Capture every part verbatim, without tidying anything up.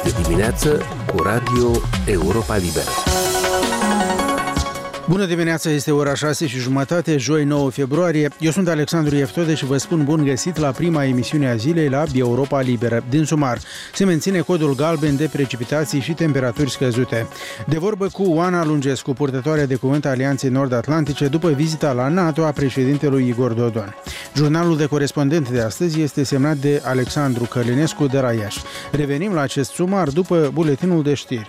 Este dimineață cu Radio Europa Liberă. Bună dimineața, este ora șase și jumătate, joi nouă februarie. Eu sunt Alexandru Ieftode și vă spun bun găsit la prima emisiune a zilei la Europa Liberă. Din sumar, se menține codul galben de precipitații și temperaturi scăzute. De vorbă cu Oana Lungescu, purtătoarea de cuvânt a Alianței Nord-Atlantice, după vizita la NATO a președintelui Igor Dodon. Jurnalul de corespondent de astăzi este semnat de Alexandru Călinescu de la Iași. Revenim la acest sumar după buletinul de știri.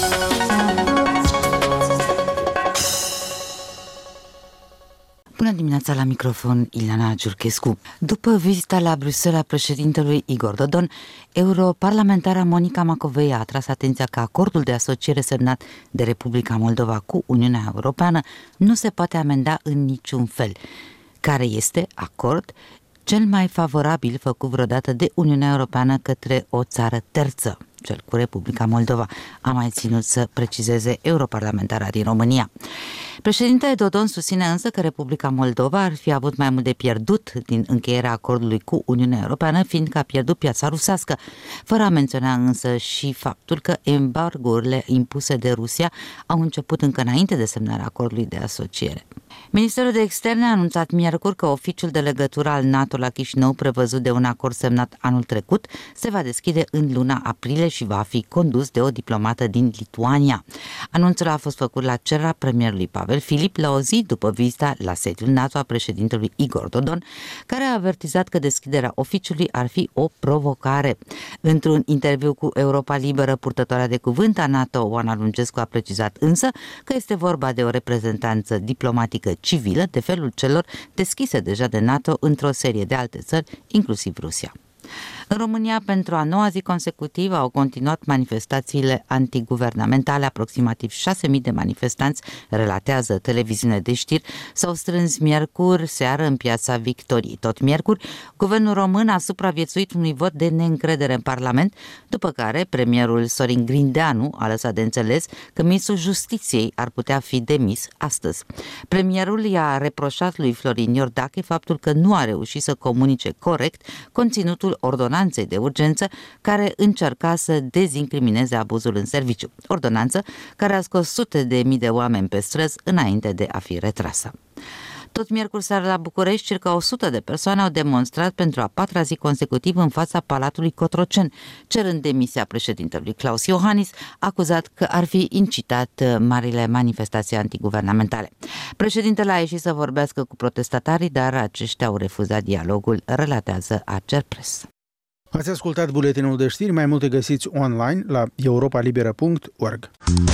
Bună dimineața, la microfon Ileana Giurchescu. După vizita la Bruxelles a președintelui Igor Dodon, europarlamentara Monica Macovei a atras atenția că acordul de asociere semnat de Republica Moldova cu Uniunea Europeană nu se poate amenda în niciun fel. Care este acord cel mai favorabil făcut vreodată de Uniunea Europeană către o țară terță, cel cu Republica Moldova, a mai ținut să precizeze europarlamentara din România. Președintele Dodon susține însă că Republica Moldova ar fi avut mai mult de pierdut din încheierea acordului cu Uniunea Europeană, fiindcă a pierdut piața rusească, fără a menționa însă și faptul că embargourile impuse de Rusia au început încă înainte de semnarea acordului de asociere. Ministerul de Externe a anunțat miercuri că oficiul de legătură al NATO la Chișinău, prevăzut de un acord semnat anul trecut, se va deschide în luna aprilie și va fi condus de o diplomată din Lituania. Anunțul a fost făcut la cererea premierului Pavel Filip la o zi după vizita la sediul NATO a președintelui Igor Dodon, care a avertizat că deschiderea oficiului ar fi o provocare. Într-un interviu cu Europa Liberă, purtătoarea de cuvânt a NATO, Oana Lungescu, a precizat însă că este vorba de o reprezentanță diplomatică civilă, de felul celor deschise deja de NATO într-o serie de alte țări, inclusiv Rusia. În România, pentru a noua zi consecutivă, au continuat manifestațiile antiguvernamentale. Aproximativ șase mii de manifestanți, relatează televiziunea de știri, s-au strâns miercuri seară în Piața Victoriei. Tot miercuri, guvernul român a supraviețuit unui vot de neîncredere în Parlament, după care premierul Sorin Grindeanu a lăsat de înțeles că ministrul Justiției ar putea fi demis astăzi. Premierul i-a reproșat lui Florin Iordache faptul că nu a reușit să comunice corect conținutul ordonanței de urgență care încerca să dezincrimineze abuzul în serviciu. Ordonanță care a scos sute de mii de oameni pe străzi înainte de a fi retrasă. Tot miercuri seara la București, circa o sută de persoane au demonstrat pentru a patra zi consecutivă în fața Palatului Cotroceni, cerând demisia președintelui Klaus Iohannis, acuzat că ar fi incitat marile manifestații antiguvernamentale. Președintele a ieșit să vorbească cu protestatarii, dar aceștia au refuzat dialogul, relatează Acerpress. Ați ascultat buletinul de știri, mai multe găsiți online la europa liberă punct org.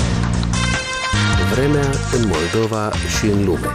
Vremea în Moldova și în lume.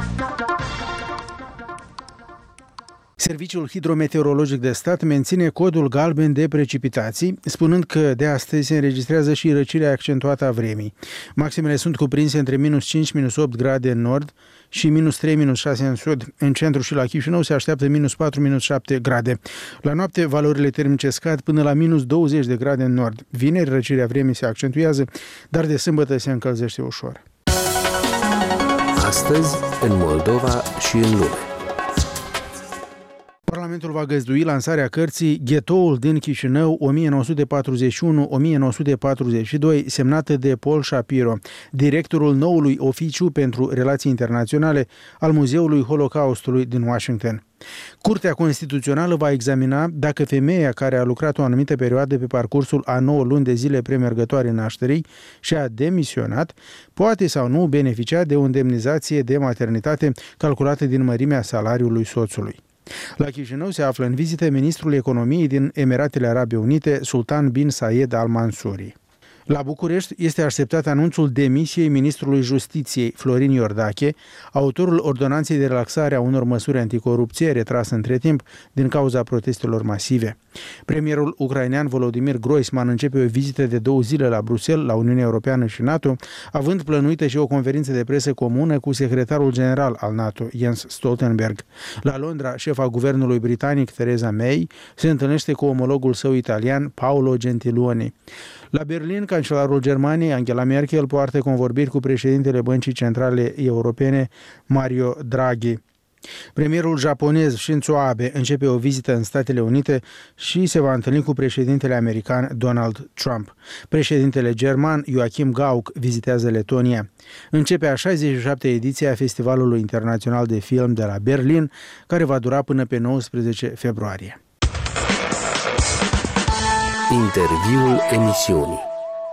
Serviciul Hidrometeorologic de Stat menține codul galben de precipitații, spunând că de astăzi se înregistrează și răcirea accentuată a vremii. Maximele sunt cuprinse între minus cinci minus opt grade în nord și minus trei minus șase în sud. În centru și la Chișinău se așteaptă minus patru minus șapte grade. La noapte, valorile termice scad până la minus douăzeci de grade în nord. Vineri, răcirea vremii se accentuează, dar de sâmbătă se încălzește ușor. Astăzi, în Moldova și în lume. Parlamentul va găzdui lansarea cărții Ghetoul din Chișinău o mie nouă sute patruzeci și unu - o mie nouă sute patruzeci și doi, semnată de Paul Shapiro, directorul noului oficiu pentru relații internaționale al Muzeului Holocaustului din Washington. Curtea Constituțională va examina dacă femeia care a lucrat o anumită perioadă pe parcursul a nouă luni de zile premergătoare nașterii și a demisionat, poate sau nu beneficia de o indemnizație de maternitate calculată din mărimea salariului soțului. La Chișinău se află în vizită ministrul economiei din Emiratele Arabe Unite, Sultan bin Sayed Al Mansuri. La București este așteptat anunțul demisiei ministrului Justiției, Florin Iordache, autorul ordonanței de relaxare a unor măsuri anticorupție retrasă între timp din cauza protestelor masive. Premierul ucrainean Volodymyr Groisman începe o vizită de două zile la Bruxelles, la Uniunea Europeană și NATO, având plănuită și o conferință de presă comună cu secretarul general al NATO, Jens Stoltenberg. La Londra, șefa guvernului britanic, Theresa May, se întâlnește cu omologul său italian, Paolo Gentiloni. La Berlin, cancelarul Germaniei, Angela Merkel, poartă convorbiri cu președintele Băncii Centrale Europene, Mario Draghi. Premierul japonez Shinzo Abe începe o vizită în Statele Unite și se va întâlni cu președintele american Donald Trump. Președintele german Joachim Gauck vizitează Letonia. Începe a șaizeci și șaptea ediție a Festivalului Internațional de Film de la Berlin, care va dura până pe nouăsprezece februarie. Interviul emisiunii.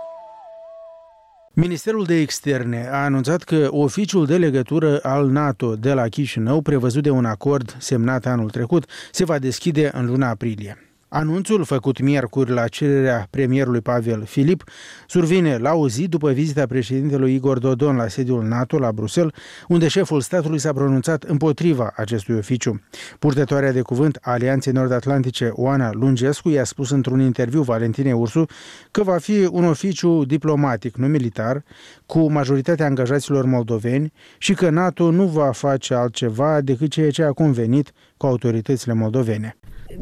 Ministerul de Externe a anunțat că oficiul de legătură al NATO de la Chișinău, prevăzut de un acord semnat anul trecut, se va deschide în luna aprilie. Anunțul, făcut miercuri la cererea premierului Pavel Filip, survine la o zi după vizita președintelui Igor Dodon la sediul NATO la Bruxelles, unde șeful statului s-a pronunțat împotriva acestui oficiu. Purtătoarea de cuvânt a Alianței Nord-Atlantice, Oana Lungescu, i-a spus într-un interviu Valentinei Ursu că va fi un oficiu diplomatic, nu militar, cu majoritatea angajaților moldoveni și că NATO nu va face altceva decât ceea ce a convenit cu autoritățile moldovene.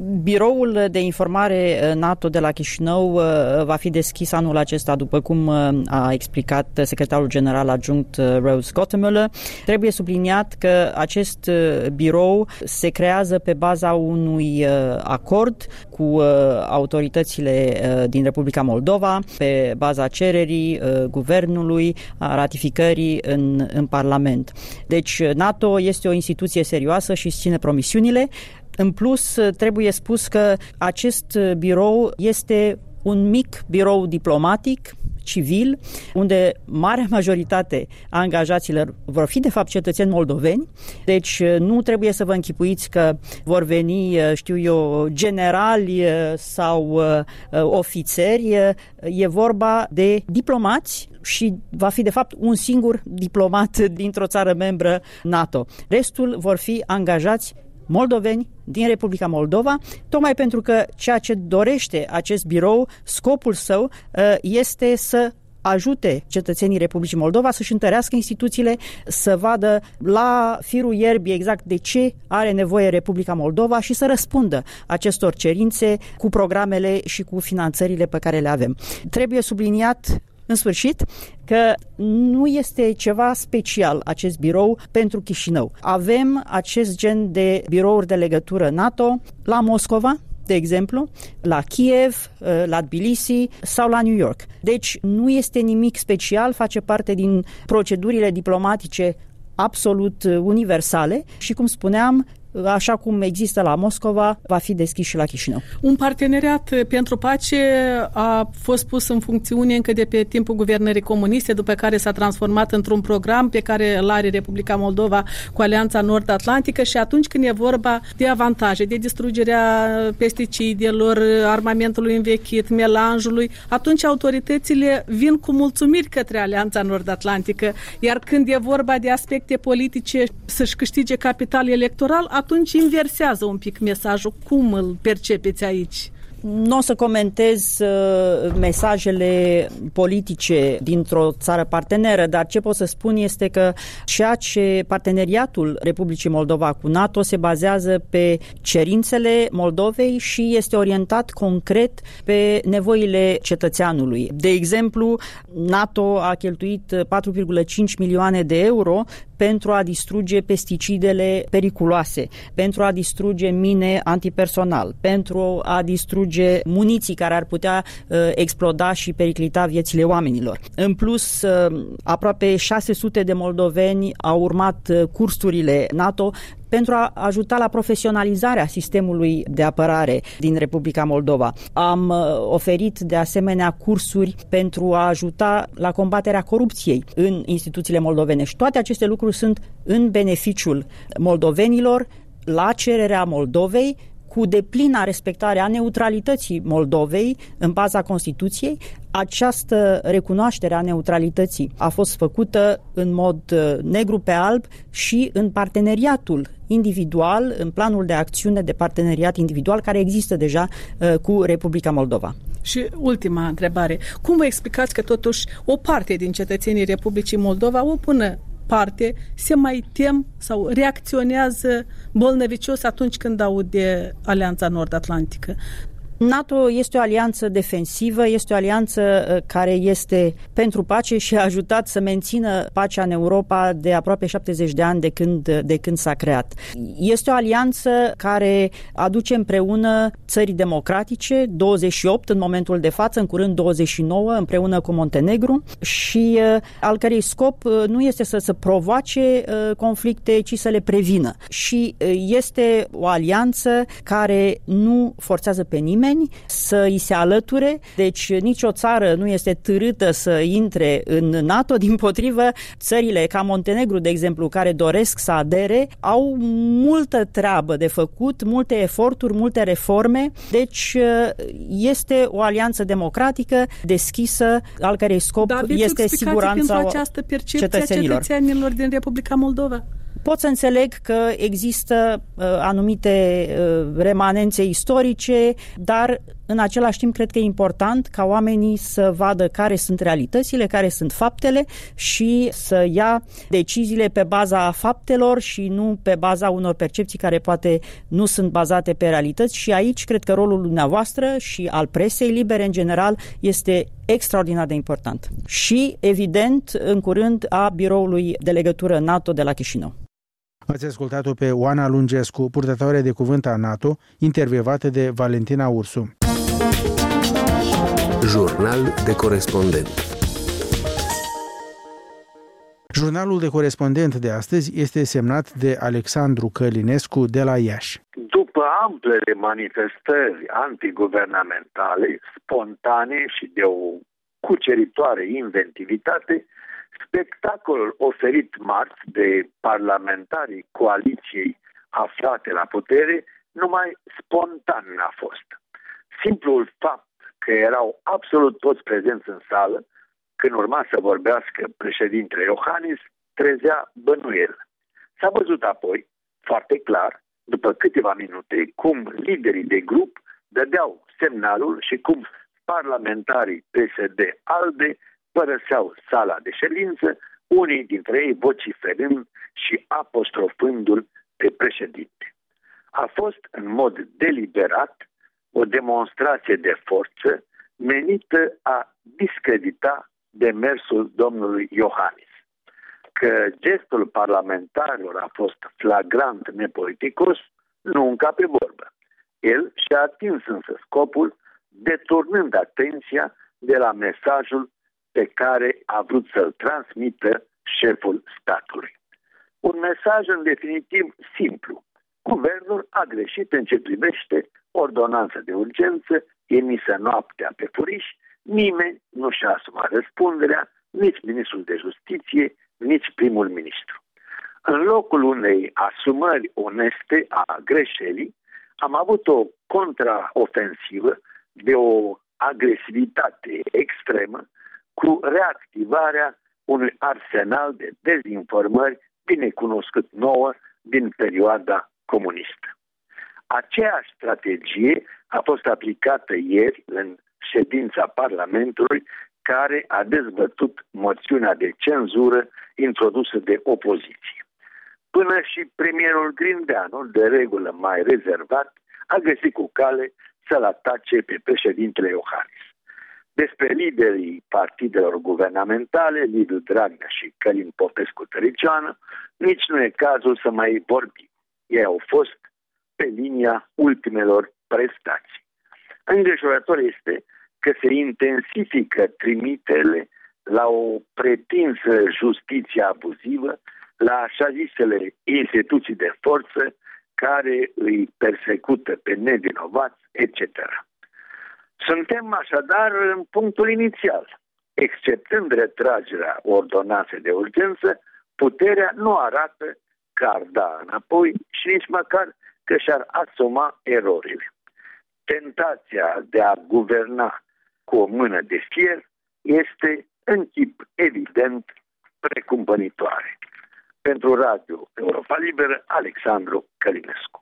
Biroul de informare NATO de la Chișinău va fi deschis anul acesta, după cum a explicat secretarul general adjunct Rose Gottemüller. Trebuie subliniat că acest birou se creează pe baza unui acord cu autoritățile din Republica Moldova, pe baza cererii guvernului, a ratificării în, în Parlament. Deci NATO este o instituție serioasă și își ține promisiunile. În plus, trebuie spus că acest birou este un mic birou diplomatic, civil, unde marea majoritate a angajaților vor fi de fapt cetățeni moldoveni, deci nu trebuie să vă închipuiți că vor veni, știu eu, generali sau ofițeri, e vorba de diplomați și va fi de fapt un singur diplomat dintr-o țară membră NATO. Restul vor fi angajați moldoveni din Republica Moldova, tocmai pentru că ceea ce dorește acest birou, scopul său este să ajute cetățenii Republicii Moldova să-și întărească instituțiile, să vadă la firul ierbii exact de ce are nevoie Republica Moldova și să răspundă acestor cerințe cu programele și cu finanțările pe care le avem. Trebuie subliniat în sfârșit că nu este ceva special acest birou pentru Chișinău. Avem acest gen de birouri de legătură NATO la Moscova, de exemplu, la Kiev, la Tbilisi sau la New York. Deci nu este nimic special, face parte din procedurile diplomatice absolut universale și, cum spuneam, așa cum există la Moscova, va fi deschis și la Chișinău. Un parteneriat pentru pace a fost pus în funcțiune încă de pe timpul guvernării comuniste, după care s-a transformat într-un program pe care îl are Republica Moldova cu Alianța Nord-Atlantică și atunci când e vorba de avantaje, de distrugerea pesticidelor, armamentului învechit, melanjului, atunci autoritățile vin cu mulțumiri către Alianța Nord-Atlantică, iar când e vorba de aspecte politice să-și câștige capital electoral, atunci inversează un pic mesajul. Cum îl percepeți aici? Nu o să comentez uh, mesajele politice dintr-o țară parteneră, dar ce pot să spun este că ceea ce parteneriatul Republicii Moldova cu NATO se bazează pe cerințele Moldovei și este orientat concret pe nevoile cetățeanului. De exemplu, NATO a cheltuit patru virgulă cinci milioane de euro pentru a distruge pesticidele periculoase, pentru a distruge mine antipersonal, pentru a distruge muniții care ar putea uh, exploda și periclita viețile oamenilor. În plus, uh, aproape șase sute de moldoveni au urmat uh, cursurile NATO pentru a ajuta la profesionalizarea sistemului de apărare din Republica Moldova. Am oferit de asemenea cursuri pentru a ajuta la combaterea corupției în instituțiile moldovene și toate aceste lucruri sunt în beneficiul moldovenilor, la cererea Moldovei, cu deplina respectare a neutralității Moldovei în baza Constituției. Această recunoaștere a neutralității a fost făcută în mod negru pe alb și în parteneriatul individual, în planul de acțiune de parteneriat individual care există deja cu Republica Moldova. Și ultima întrebare. Cum vă explicați că totuși o parte din cetățenii Republicii Moldova, o bună parte, se mai tem sau reacționează bolnăvicios atunci când aud de Alianța Nord-Atlantică? NATO este o alianță defensivă, este o alianță care este pentru pace și a ajutat să mențină pacea în Europa de aproape șaptezeci de ani de când, de când s-a creat. Este o alianță care aduce împreună țări democratice, douăzeci și opt în momentul de față, în curând douăzeci și nouă, împreună cu Montenegru, și al cărei scop nu este să, să provoace conflicte, ci să le prevină. Și este o alianță care nu forțează pe nimeni să îi se alăture, deci nicio țară nu este târâtă să intre în NATO, dimpotrivă, țările ca Montenegru, de exemplu, care doresc să adere, au multă treabă de făcut, multe eforturi, multe reforme, deci este o alianță democratică, deschisă, al cărei scop Dar este siguranța această percepție cetățenilor. a cetățenilor din Republica Moldova. Pot să înțeleg că există uh, anumite uh, remanențe istorice, dar în același timp cred că e important ca oamenii să vadă care sunt realitățile, care sunt faptele și să ia deciziile pe baza faptelor și nu pe baza unor percepții care poate nu sunt bazate pe realități. Și aici cred că rolul dumneavoastră și al presei libere în general este extraordinar de important. Și, evident, în curând a biroului de legătură NATO de la Chișinău. Ați ascultat-o pe Oana Lungescu, purtătoare de cuvânt a NATO, intervievată de Valentina Ursu. Jurnal de corespondent. Jurnalul de corespondent de astăzi este semnat de Alexandru Călinescu de la Iași. După amplele manifestări antiguvernamentale, spontane și de o cuceritoare inventivitate, spectacolul oferit marți de parlamentarii coaliției aflate la putere numai spontan n-a fost. Simplul fapt că erau absolut toți prezenți în sală când urma să vorbească președintele Iohannis trezea bănuiel. S-a văzut apoi, foarte clar, după câteva minute, cum liderii de grup dădeau semnalul și cum parlamentarii P S D-ALDE părăseau sala de ședință, unii dintre ei vociferând și apostrofându-l pe președinte. A fost în mod deliberat o demonstrație de forță menită a discredita demersul domnului Iohannis. Că gestul parlamentarilor a fost flagrant nepoliticos, nu încape vorbă. El și-a atins însă scopul, deturnând atenția de la mesajul pe care a vrut să-l transmită șeful statului. Un mesaj în definitiv simplu. Guvernul a greșit în ce privește ordonanța de urgență emisă noaptea pe furiș, nimeni nu și-a asumat răspunderea, nici ministrul de justiție, nici primul ministru. În locul unei asumări oneste a greșelii, am avut o contraofensivă de o agresivitate extremă cu reactivarea unui arsenal de dezinformări bine cunoscut nouă din perioada comunistă. Aceeași strategie a fost aplicată ieri în ședința Parlamentului, care a dezbătut moțiunea de cenzură introdusă de opoziție. Până și premierul Grindeanu, de regulă mai rezervat, a găsit cu cale să-l atace pe președintele Iohannis. Despre liderii partidelor guvernamentale, Liviu Dragnea și Călin Popescu-Tăricianu, nici nu e cazul să mai vorbim. Ei au fost pe linia ultimelor prestații. Îngrijorător este că se intensifică trimitele la o pretinsă justiție abuzivă, la așa zisele instituții de forță care îi persecută pe nevinovați, et cetera. Suntem așadar în punctul inițial. Exceptând retragerea ordonanței de urgență, puterea nu arată că ar da înapoi și nici măcar că și-ar asuma erorile. Tentația de a guverna cu o mână de fier este în chip evident precumpănitoare. Pentru Radio Europa Liberă, Alexandru Călinescu.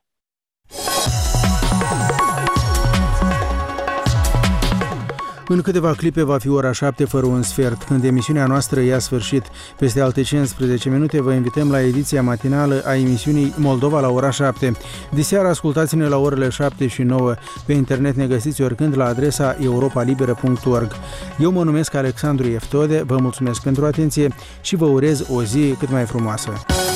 În câteva clipe va fi ora șapte fără un sfert, când emisiunea noastră ia sfârșit. Peste alte cincisprezece minute vă invităm la ediția matinală a emisiunii Moldova la ora șapte. Diseară ascultați-ne la orele șapte și nouă. Pe internet ne găsiți oricând la adresa europa liberă punct org. Eu mă numesc Alexandru Eftode, vă mulțumesc pentru atenție și vă urez o zi cât mai frumoasă.